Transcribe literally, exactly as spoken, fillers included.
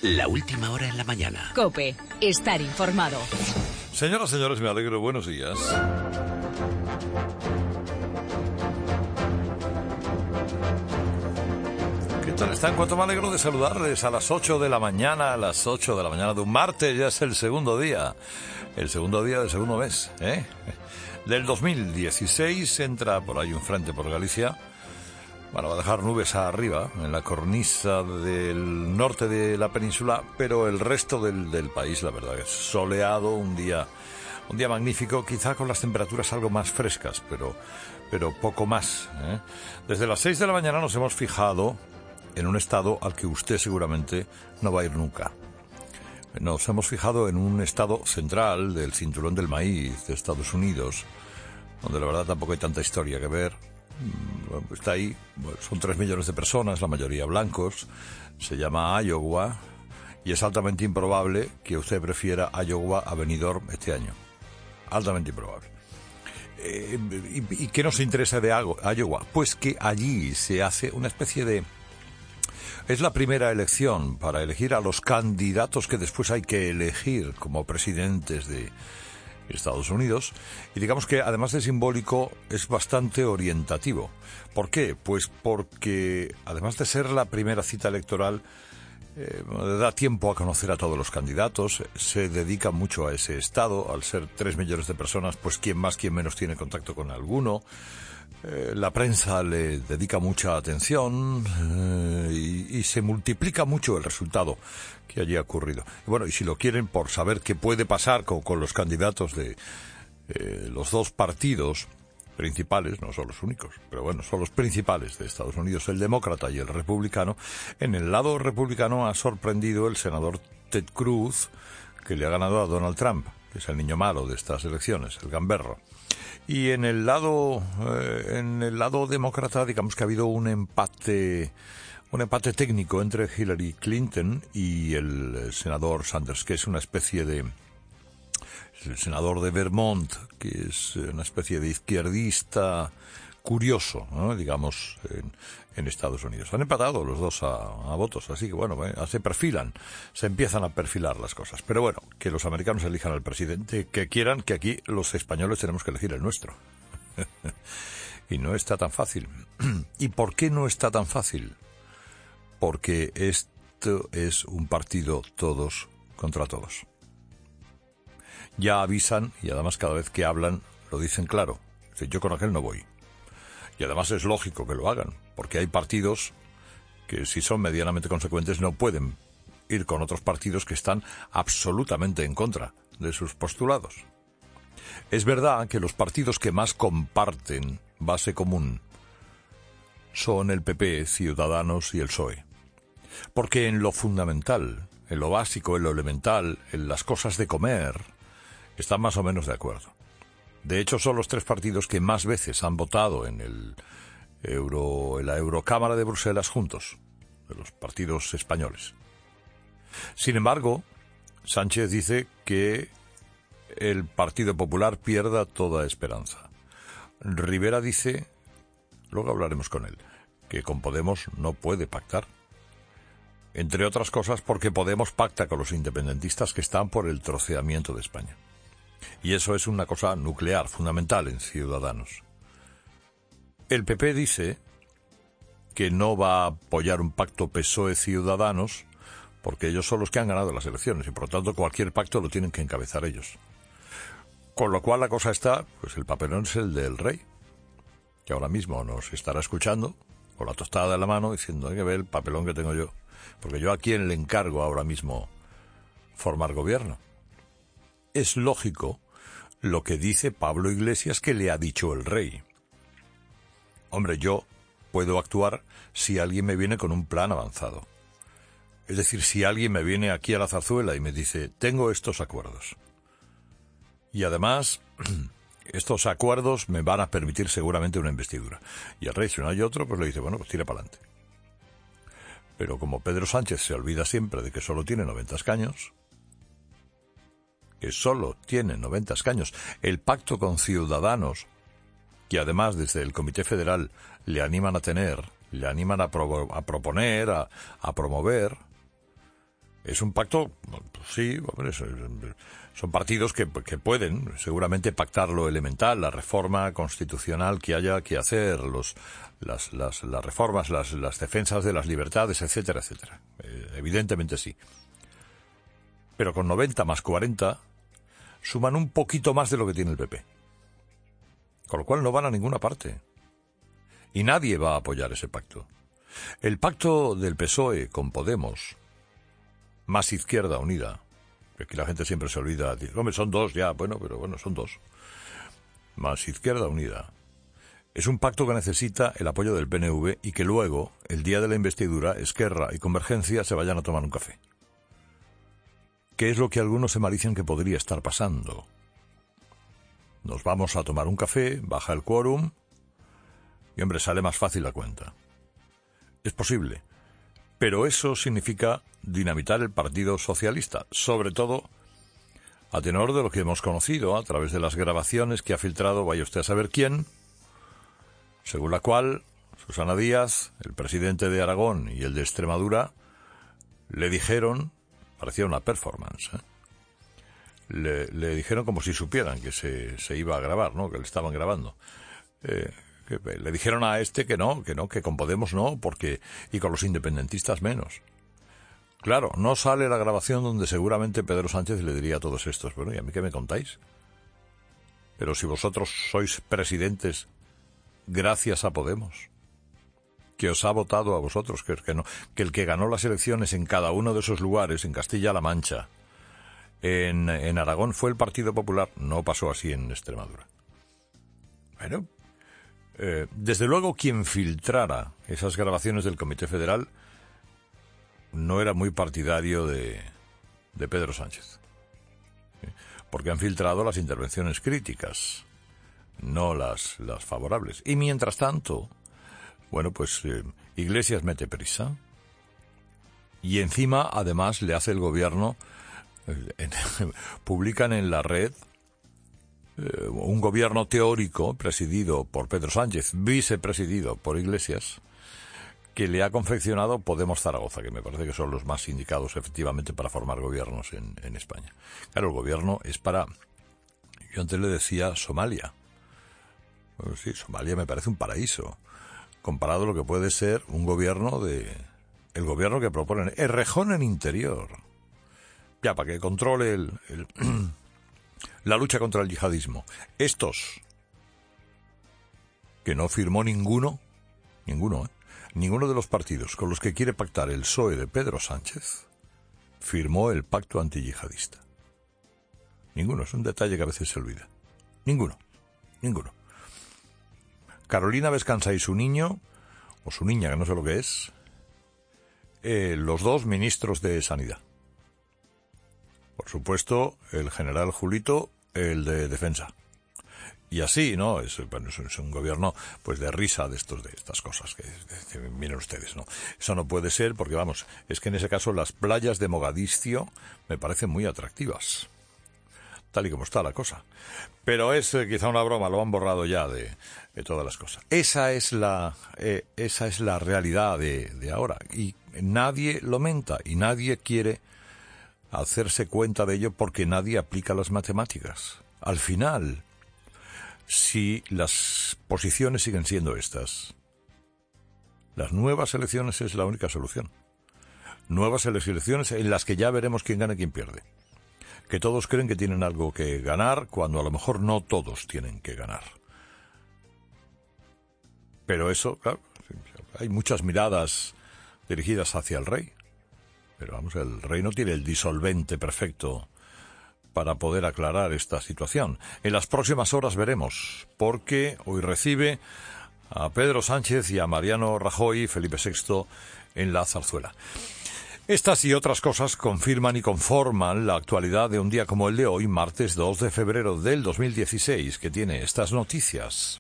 La última hora en la mañana. COPE. Estar informado. Señoras y señores, me alegro. Buenos días. ¿Qué tal están? Cuánto me alegro de saludarles a las ocho de la mañana, a las ocho de la mañana de un martes. Ya es el segundo día. El segundo día del segundo mes, ¿eh? Del dos mil dieciséis. Entra por ahí un frente por Galicia. Bueno, va a dejar nubes arriba, en la cornisa del norte de la península, pero el resto del, del país, la verdad, es soleado, un día, un día magnífico, quizá con las temperaturas algo más frescas, pero, pero poco más, ¿eh? Desde las seis de la mañana nos hemos fijado en un estado al que usted seguramente no va a ir nunca. Nos hemos fijado en un estado central del cinturón del maíz de Estados Unidos, donde la verdad tampoco hay tanta historia que ver. Está ahí, son tres millones de personas, la mayoría blancos, se llama Iowa, y es altamente improbable que usted prefiera Iowa a Benidorm este año. Altamente improbable. Eh, y, ¿Y qué nos interesa de Iowa? Pues que allí se hace una especie de... Es la primera elección para elegir a los candidatos que después hay que elegir como presidentes de Estados Unidos, y digamos que además de simbólico es bastante orientativo. ¿Por qué? Pues porque además de ser la primera cita electoral, eh, da tiempo a conocer a todos los candidatos, se dedica mucho a ese estado, al ser tres millones de personas, pues quien más, quien menos tiene contacto con alguno. Eh, la prensa le dedica mucha atención eh, y, y se multiplica mucho el resultado que allí ha ocurrido. Y bueno, y si lo quieren por saber qué puede pasar con, con los candidatos de eh, los dos partidos principales, no son los únicos, pero bueno, son los principales de Estados Unidos, el demócrata y el republicano. En el lado republicano ha sorprendido el senador Ted Cruz, que le ha ganado a Donald Trump, que es el niño malo de estas elecciones, el gamberro. Y en el lado eh, en el lado demócrata, digamos que ha habido un empate un empate técnico entre Hillary Clinton y el senador Sanders, que es una especie de el senador de Vermont, que es una especie de izquierdista curioso, ¿no? Digamos, en, en Estados Unidos. Han empatado los dos a, a votos, así que bueno, eh, se perfilan, se empiezan a perfilar las cosas. Pero bueno, que los americanos elijan al presidente que quieran, que aquí los españoles tenemos que elegir el nuestro. Y no está tan fácil. ¿Y por qué no está tan fácil? Porque esto es un partido todos contra todos. Ya avisan, y además cada vez que hablan lo dicen claro. Yo con aquel no voy. Y además es lógico que lo hagan, porque hay partidos que si son medianamente consecuentes no pueden ir con otros partidos que están absolutamente en contra de sus postulados. Es verdad que los partidos que más comparten base común son el P P, Ciudadanos y el P S O E. Porque en lo fundamental, en lo básico, en lo elemental, en las cosas de comer, están más o menos de acuerdo. De hecho, son los tres partidos que más veces han votado en el Euro, en la Eurocámara de Bruselas juntos, de los partidos españoles. Sin embargo, Sánchez dice que el Partido Popular pierda toda esperanza. Rivera dice, luego hablaremos con él, que con Podemos no puede pactar. Entre otras cosas porque Podemos pacta con los independentistas que están por el troceamiento de España. Y eso es una cosa nuclear, fundamental en Ciudadanos. El P P dice que no va a apoyar un pacto P S O E-Ciudadanos porque ellos son los que han ganado las elecciones y por lo tanto cualquier pacto lo tienen que encabezar ellos. Con lo cual la cosa está, pues el papelón es el del rey, que ahora mismo nos estará escuchando con la tostada en la mano diciendo hay que ver el papelón que tengo yo, porque yo a quién le encargo ahora mismo formar gobierno. Es lógico lo que dice Pablo Iglesias que le ha dicho el rey. Hombre, yo puedo actuar si alguien me viene con un plan avanzado. Es decir, si alguien me viene aquí a la zarzuela y me dice, tengo estos acuerdos. Y además, estos acuerdos me van a permitir seguramente una investidura. Y el rey, si no hay otro, pues le dice, bueno, pues tira para adelante. Pero como Pedro Sánchez se olvida siempre de que solo tiene noventa escaños, que solo tiene noventa escaños, el pacto con Ciudadanos, que además desde el Comité Federal le animan a tener, le animan a, pro, a proponer, a, a promover, Es un pacto, sí, hombre, son partidos que, que pueden seguramente pactar lo elemental, la reforma constitucional que haya que hacer, los, las, las, las reformas, las, las defensas de las libertades, etcétera, etcétera. Eh, evidentemente sí. Pero con noventa más cuarenta suman un poquito más de lo que tiene el P P. Con lo cual no van a ninguna parte. Y nadie va a apoyar ese pacto. El pacto del P S O E con Podemos, más Izquierda Unida, que aquí la gente siempre se olvida, dice, hombre, son dos ya, bueno, pero bueno, son dos, más Izquierda Unida, es un pacto que necesita el apoyo del P N V y que luego, el día de la investidura, Esquerra y Convergencia se vayan a tomar un café. ¿Qué es lo que algunos se malician que podría estar pasando? Nos vamos a tomar un café, baja el quórum y, hombre, sale más fácil la cuenta. Es posible, pero eso significa dinamitar el Partido Socialista, sobre todo a tenor de lo que hemos conocido a través de las grabaciones que ha filtrado, vaya usted a saber quién, según la cual Susana Díaz, el presidente de Aragón y el de Extremadura, le dijeron, parecía una performance, ¿eh? le, le dijeron como si supieran que se, se iba a grabar, ¿no? Que le estaban grabando. Eh, que le dijeron a este que no, que no, que con Podemos no, porque y con los independentistas menos. Claro, no sale la grabación donde seguramente Pedro Sánchez le diría a todos estos, bueno, ¿y a mí qué me contáis? Pero si vosotros sois presidentes gracias a Podemos, que os ha votado a vosotros, que, que, no, que el que ganó las elecciones en cada uno de esos lugares, en Castilla-La Mancha, en, en Aragón, fue el Partido Popular, no pasó así en Extremadura. Bueno, eh, desde luego quien filtrara esas grabaciones del Comité Federal no era muy partidario de, de Pedro Sánchez, ¿sí? Porque han filtrado las intervenciones críticas, no las, las favorables. Y mientras tanto, bueno, pues eh, Iglesias mete prisa y encima, además, le hace el gobierno, eh, en, publican en la red eh, un gobierno teórico presidido por Pedro Sánchez, vicepresidido por Iglesias, que le ha confeccionado Podemos Zaragoza, que me parece que son los más indicados efectivamente para formar gobiernos en, en España. Claro, el gobierno es para, yo antes le decía Somalia. Bueno, sí, Somalia me parece un paraíso, comparado a lo que puede ser un gobierno de, el gobierno que proponen, Errejón en Interior, ya para que controle el, el la lucha contra el yihadismo. Estos, que no firmó ninguno, ninguno, ¿eh? Ninguno de los partidos con los que quiere pactar el P S O E de Pedro Sánchez firmó el pacto antiyihadista. Ninguno, es un detalle que a veces se olvida. Ninguno, ninguno. Carolina Vescanza y su niño, o su niña, que no sé lo que es, eh, los dos ministros de Sanidad. Por supuesto, el general Julito, el de Defensa. Y así, ¿no? Es, bueno, es un gobierno, pues, de risa de estos, de estas cosas que, que miren ustedes, ¿no? Eso no puede ser porque, vamos, es que en ese caso las playas de Mogadiscio me parecen muy atractivas, tal y como está la cosa. Pero es eh, quizá una broma, lo han borrado ya de, de todas las cosas. Esa es la, eh, esa es la realidad de, de ahora. Y nadie lo menta y nadie quiere hacerse cuenta de ello porque nadie aplica las matemáticas. Al final, si las posiciones siguen siendo estas, las nuevas elecciones es la única solución. Nuevas elecciones en las que ya veremos quién gana y quién pierde. Que todos creen que tienen algo que ganar, cuando a lo mejor no todos tienen que ganar. Pero eso, claro, hay muchas miradas dirigidas hacia el rey. Pero vamos, el rey no tiene el disolvente perfecto para poder aclarar esta situación. En las próximas horas veremos, porque hoy recibe a Pedro Sánchez y a Mariano Rajoy, Felipe sexto, en la Zarzuela. Estas y otras cosas confirman y conforman la actualidad de un día como el de hoy, martes dos de febrero del dos mil dieciséis, que tiene estas noticias.